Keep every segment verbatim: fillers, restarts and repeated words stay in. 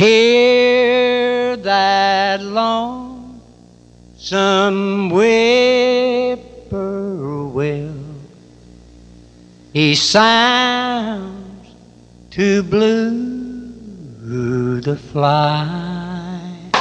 Hear that lonesome whippoorwill. He sounds too blue to fly.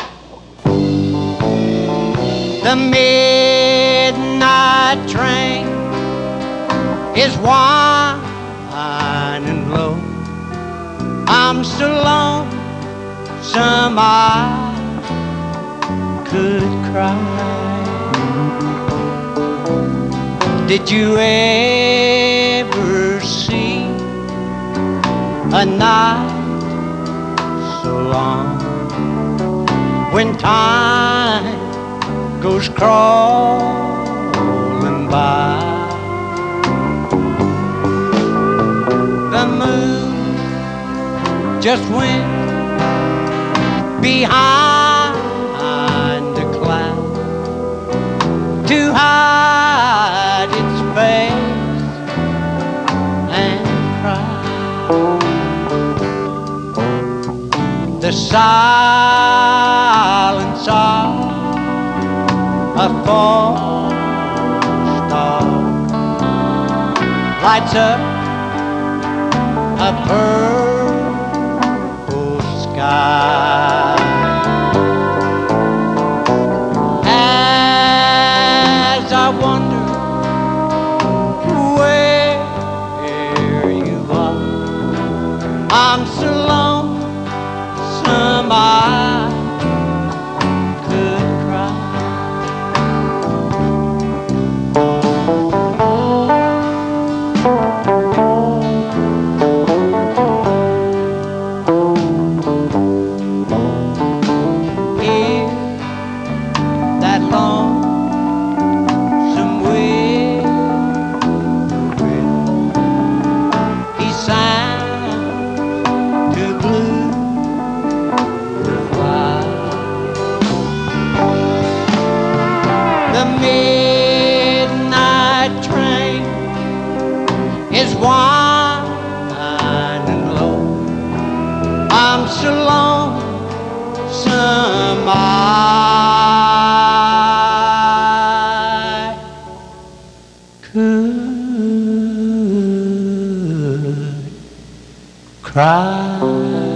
The midnight train is winding low. I'm so lonesome I could cry. Did you ever see a night so long when time goes crawling by? The moon just went behind the cloud to hide its face and cry. The silence of a falling star lights up a purple sky. As I wonder where you are, I'm so lonesome I could cry. Hear that lonesome whippoorwill. He sounds too blue to fly. The midnight train is winding low. I'm so lonesome I could cry.